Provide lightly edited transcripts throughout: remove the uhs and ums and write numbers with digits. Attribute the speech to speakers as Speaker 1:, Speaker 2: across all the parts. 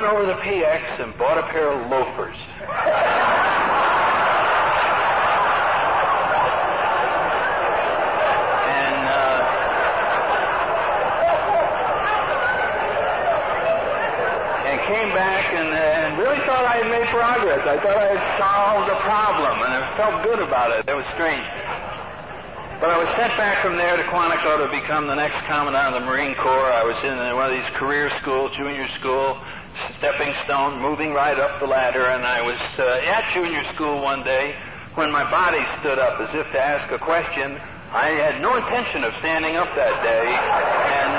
Speaker 1: went over to the PX and bought a pair of loafers. And came back and really thought I had made progress. I thought I had solved the problem, and I felt good about it. It was strange. But I was sent back from there to Quantico to become the next commandant of the Marine Corps. I was in one of these career school, junior school, stepping stone, moving right up the ladder, and I was at junior school one day when my body stood up as if to ask a question. I had no intention of standing up that day, and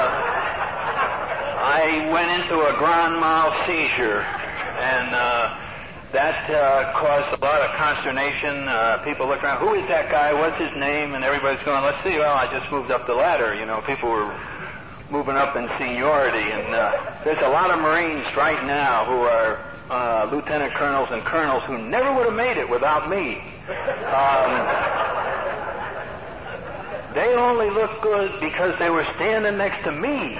Speaker 1: I went into a grand mal seizure, and that caused a lot of consternation. People looked around, who is that guy? What's his name? And everybody's going, let's see. Well, I just moved up the ladder. You know, people were moving up in seniority. And there's a lot of Marines right now who are lieutenant colonels and colonels who never would have made it without me. They only looked good because they were standing next to me.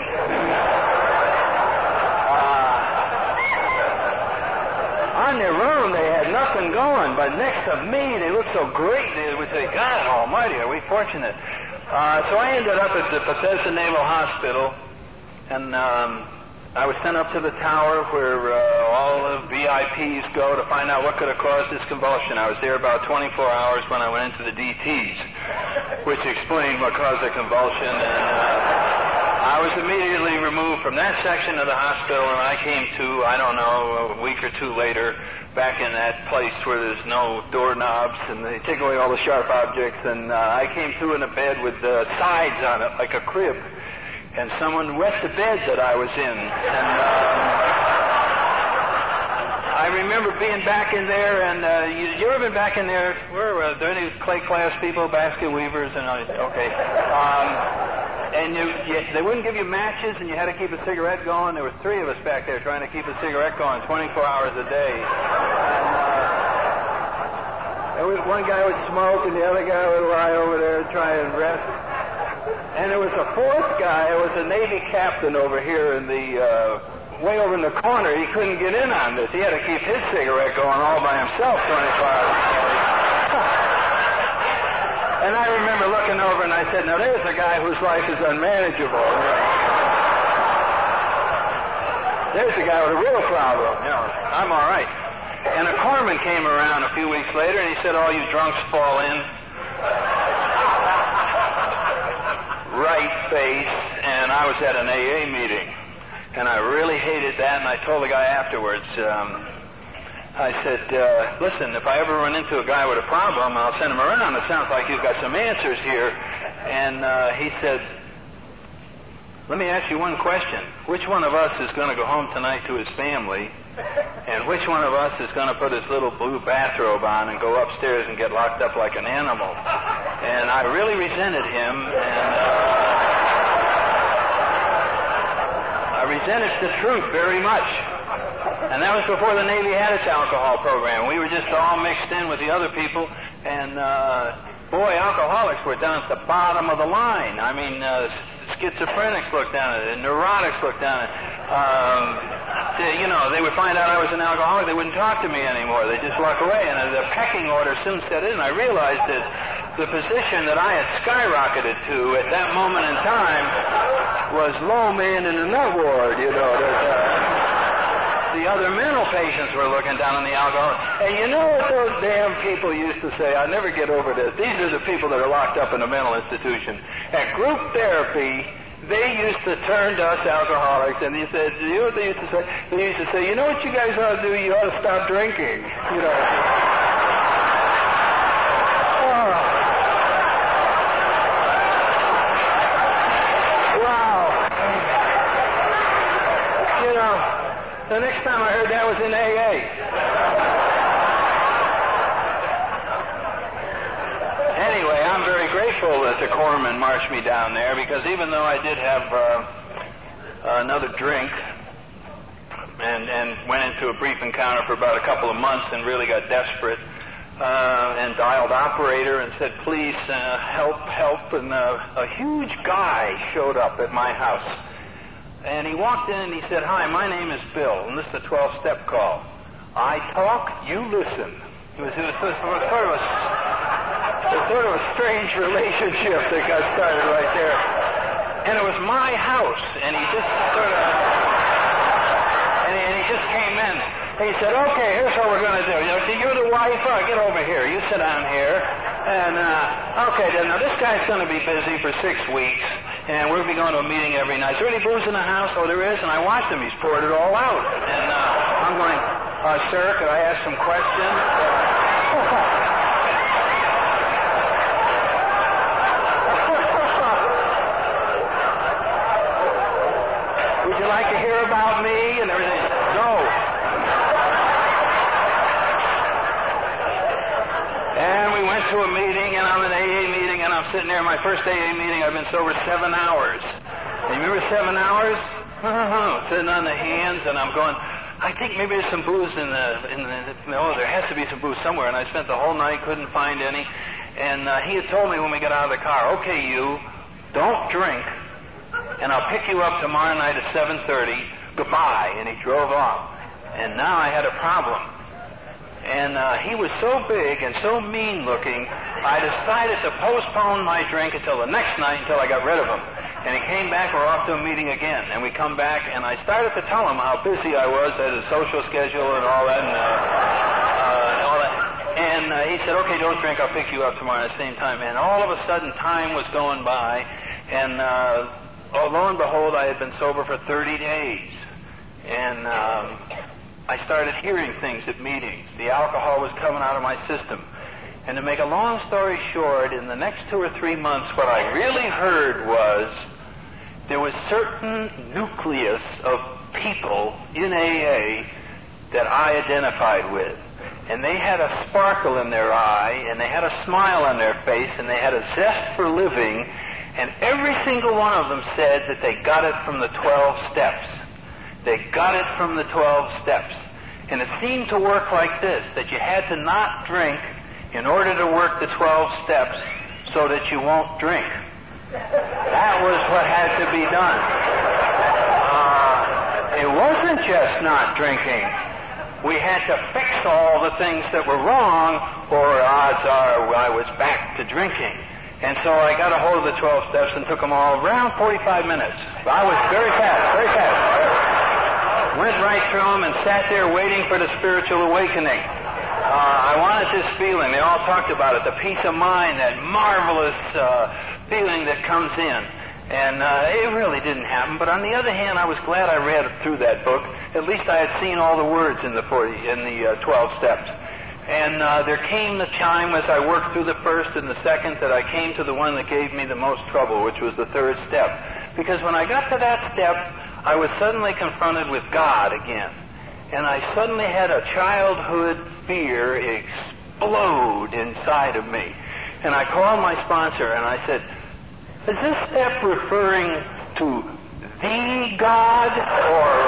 Speaker 1: On their own, they had nothing going, but next to me, they looked so great. They would say, God almighty, are we fortunate? So I ended up at the Bethesda Naval Hospital, and I was sent up to the tower where all the VIPs go to find out what could have caused this convulsion. I was there about 24 hours when I went into the DTs, which explained what caused the convulsion, and I was immediately removed from that section of the hospital, and I came to, I don't know, a week or two later, back in that place where there's no doorknobs, and they take away all the sharp objects, and I came to in a bed with sides on it, like a crib, and someone wet the bed that I was in, and I remember being back in there, and you ever been back in there? Where were there any clay class people, basket weavers, and okay. And they wouldn't give you matches, and you had to keep a cigarette going. There were three of us back there trying to keep a cigarette going 24 hours a day. And one guy would smoke, and the other guy would lie over there and try and rest. And there was a fourth guy who was a Navy captain over here in the way over in the corner. He couldn't get in on this. He had to keep his cigarette going all by himself 24 hours a day. And I remember looking over and I said, now there's a guy whose life is unmanageable. There's a guy with a real problem. You know, I'm all right. And a corpsman came around a few weeks later and he said, all you drunks fall in. Right face. And I was at an AA meeting. And I really hated that, and I told the guy afterwards, I said, listen, if I ever run into a guy with a problem, I'll send him around. It sounds like you've got some answers here. And he said, let me ask you one question. Which one of us is going to go home tonight to his family? And which one of us is going to put his little blue bathrobe on and go upstairs and get locked up like an animal? And I really resented him, and I resented the truth very much. And that was before the Navy had its alcohol program. We were just all mixed in with the other people, and boy, alcoholics were down at the bottom of the line. I mean, schizophrenics looked down at it, neurotics looked down at it. They would find out I was an alcoholic, they wouldn't talk to me anymore. They'd just walk away, and the pecking order soon set in. I realized that the position that I had skyrocketed to at that moment in time was low man in the nut ward, the other mental patients were looking down on the alcohol. And you know what those damn people used to say? I'll never get over this. These are the people that are locked up in a mental institution. At group therapy, they used to turn to us alcoholics, and they said, you know what they used to say? They used to say, you know what you guys ought to do? You ought to stop drinking. The next time I heard that was in AA. Anyway, I'm very grateful that the corpsman marched me down there, because even though I did have another drink and went into a brief encounter for about a couple of months and really got desperate and dialed operator and said, please help, and a huge guy showed up at my house. And he walked in and he said, "Hi, my name is Bill, and this is the 12-step call. I talk, you listen." It was sort of a strange relationship that got started right there. And it was my house, and he just sort of, and he just came in. He said, "Okay, here's what we're going to do. You're the wife. All right, get over here. You sit down here. And, okay, then, now this guy's going to be busy for 6 weeks, and we'll be going to a meeting every night. Is there any booze in the house?" "Oh, there is." And I watched him. He's poured it all out. And I'm going, "Sir, could I ask some questions?" "Would you like to hear about me?" And everything. "No." And we went to a meeting, and I'm in an AA meeting, and I'm sitting there. My first AA meeting, I've been sober 7 hours. And you remember 7 hours? Sitting on the hands, and I'm going, I think maybe there's some booze in the no, there has to be some booze somewhere. And I spent the whole night, couldn't find any. And he had told me when we got out of the car, "Okay, you, don't drink, and I'll pick you up tomorrow night at 7:30. Goodbye." And he drove off. And now I had a problem. And he was so big and so mean-looking, I decided to postpone my drink until the next night until I got rid of him. And he came back, we're off to a meeting again. And we come back, and I started to tell him how busy I was at his social schedule and all that. And he said, "Okay, don't drink, I'll pick you up tomorrow at the same time." And all of a sudden, time was going by, and lo and behold, I had been sober for 30 days. And I started hearing things at meetings. The alcohol was coming out of my system. And to make a long story short, in the next 2 or 3 months, what I really heard was there was certain nucleus of people in AA that I identified with. And they had a sparkle in their eye, and they had a smile on their face, and they had a zest for living, and every single one of them said that they got it from the 12 steps. They got it from the 12 steps. And it seemed to work like this, that you had to not drink in order to work the 12 steps so that you won't drink. That was what had to be done. It wasn't just not drinking. We had to fix all the things that were wrong, or odds are I was back to drinking. And so I got a hold of the 12 steps and took them all around 45 minutes. I was very fast, very fast. Went right through them and sat there waiting for the spiritual awakening. I wanted this feeling. They all talked about it, the peace of mind, that marvelous feeling that comes in. And it really didn't happen. But on the other hand, I was glad I read through that book. At least I had seen all the words in the 12 steps. And there came the time as I worked through the first and the second that I came to the one that gave me the most trouble, which was the third step. Because when I got to that step, I was suddenly confronted with God again. And I suddenly had a childhood fear explode inside of me. And I called my sponsor and I said, "Is this step referring to the God or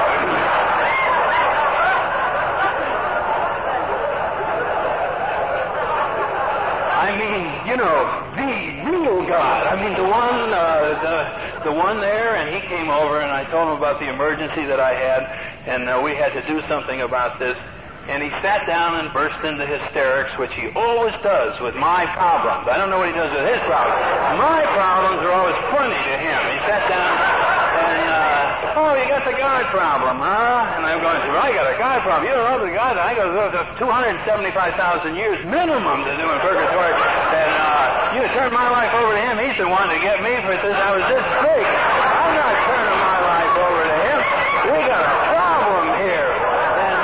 Speaker 1: the real God? I mean, the one there." And he came over, and I told him about the emergency that I had, and we had to do something about this. And he sat down and burst into hysterics, which he always does with my problems. I don't know what he does with his problems. My problems are always funny to him. He sat down and, "Oh, you got the God problem, huh?" And I'm going, "I got a God problem. You don't know the God." I go, "There's 275,000 years minimum to do in purgatory. And you turn my life over to him. He's the one to get me for this. I was this big. I'm not turning my life over to him. We got a problem here." And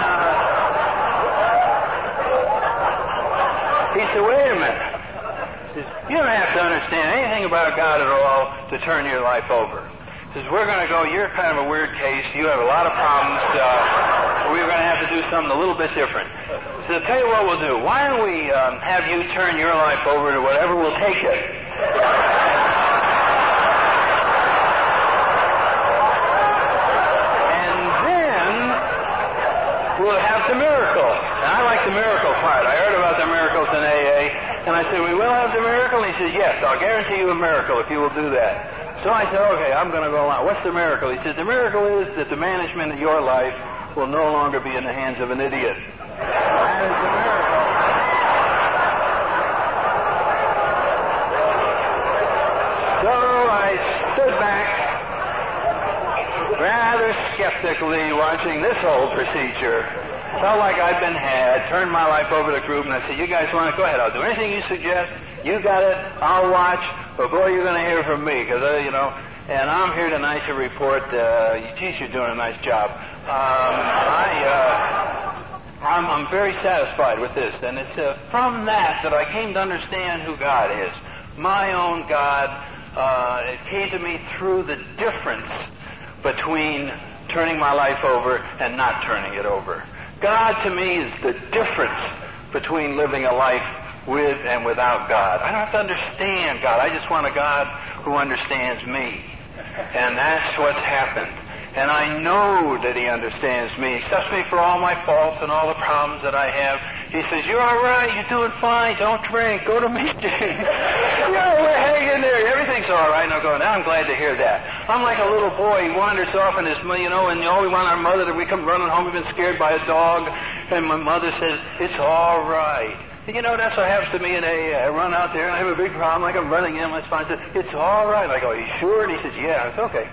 Speaker 1: he said, "Wait a minute. You don't have to understand anything about God at all to turn your life over." He says, "We're going to go, you're kind of a weird case. You have a lot of problems. We're going to have to do something a little bit different." So I'll tell you what we'll do. Why don't we have you turn your life over to whatever will take it? And then we'll have the miracle. And I like the miracle part. I heard about the miracles in AA. And I said, "We will have the miracle?" And he said, "Yes, I'll guarantee you a miracle if you will do that." So I said, okay, I'm going to go on. What's the miracle? He said, the miracle is that the management of your life will no longer be in the hands of an idiot. That is the miracle. So I stood back, rather skeptically watching this whole procedure. Felt like I'd been had, turned my life over to the group, and I said, you guys want to go ahead, I'll do anything you suggest. You got it, I'll watch, but boy, you're going to hear from me, because, and I'm here tonight to report, geez, you're doing a nice job. I'm very satisfied with this, and it's from that I came to understand who God is. My own God. It came to me through the difference between turning my life over and not turning it over. God to me is the difference between living a life with and without God. I don't have to understand God. I just want a God who understands me. And that's what's happened. And I know that He understands me. He accepts me for all my faults and all the problems that I have. He says, you're all right. You're doing fine. Don't drink. Go to meetings. We're hanging there. Everything's all right. And I'm going, now I'm glad to hear that. I'm like a little boy. He wanders off in his, and we want our mother to, we come running home. We've been scared by a dog. And my mother says, it's all right. And that's what happens to me in AA. I run out there and I have a big problem. Like I'm running in. My spine says, it's all right. I go, are you sure? And he says, yeah, it's okay.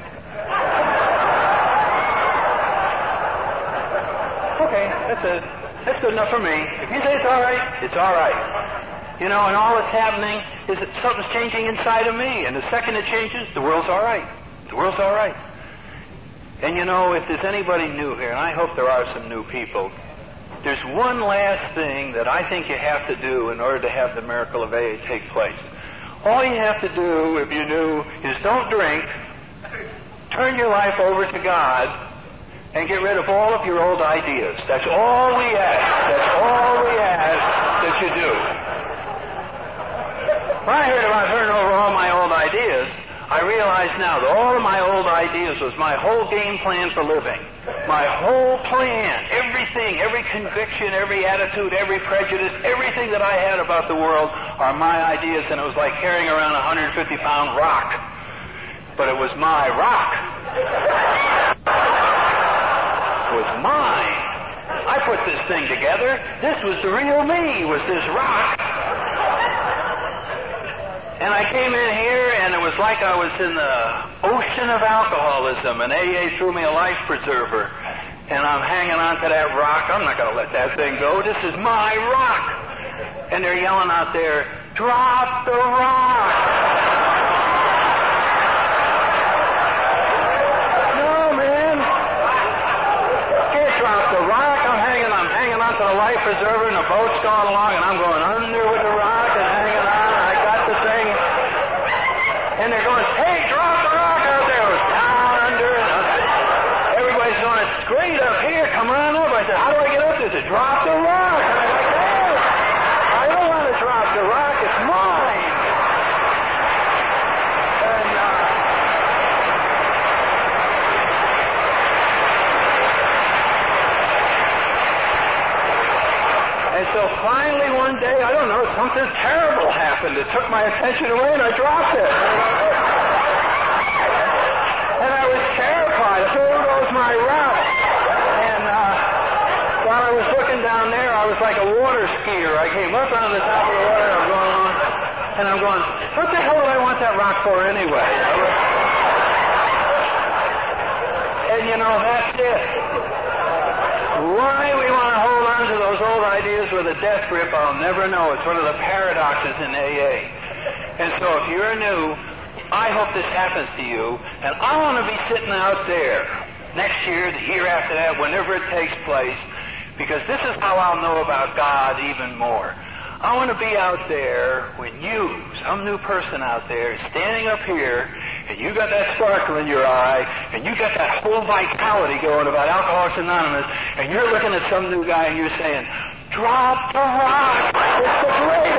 Speaker 1: Okay, that's good enough for me. If you say it's all right, it's all right. And all that's happening is that something's changing inside of me. And the second it changes, the world's all right. The world's all right. And if there's anybody new here, and I hope there are some new people, there's one last thing that I think you have to do in order to have the miracle of AA take place. All you have to do, if you're new, is don't drink, turn your life over to God, and get rid of all of your old ideas. That's all we ask. That's all we ask that you do. When I heard about turning over all my old ideas, I realize now that all of my old ideas was my whole game plan for living. My whole plan, everything, every conviction, every attitude, every prejudice, everything that I had about the world are my ideas, and it was like carrying around a 150-pound rock. But it was my rock. Was mine. I put this thing together. This was the real me, was this rock. And I came in here, and it was like I was in the ocean of alcoholism, and AA threw me a life preserver. And I'm hanging on to that rock. I'm not going to let that thing go. This is my rock. And they're yelling out there, drop the rock. Drop the rock. I'm hanging on to the life preserver, and the boat's going along, and I'm going under with the rock and hanging on. I got the thing, and they're going, hey, drop the rock out there. It was down under, and everybody's going, it's great up here. Come on up. I said, how do I get up there? They said, drop the rock. And I'm like, hey, I don't want to drop the rock. It's mine. And so finally one day, I don't know, something terrible happened. It took my attention away and I dropped it. And I was terrified. There goes my rock. And while I was looking down there, I was like a water skier. I came up on the top of the water and I'm going along. And I'm going, what the hell would I want that rock for anyway? And that's it. Why we want to hold on to those old ideas with a death grip, I'll never know. It's one of the paradoxes in AA. And so if you're new, I hope this happens to you. And I want to be sitting out there next year, the year after that, whenever it takes place, because this is how I'll know about God even more. I want to be out there when you, some new person out there, is standing up here, and you got that sparkle in your eye, and you got that whole vitality going about Alcoholics Anonymous, and you're looking at some new guy and you're saying, drop the rock. It's the greatest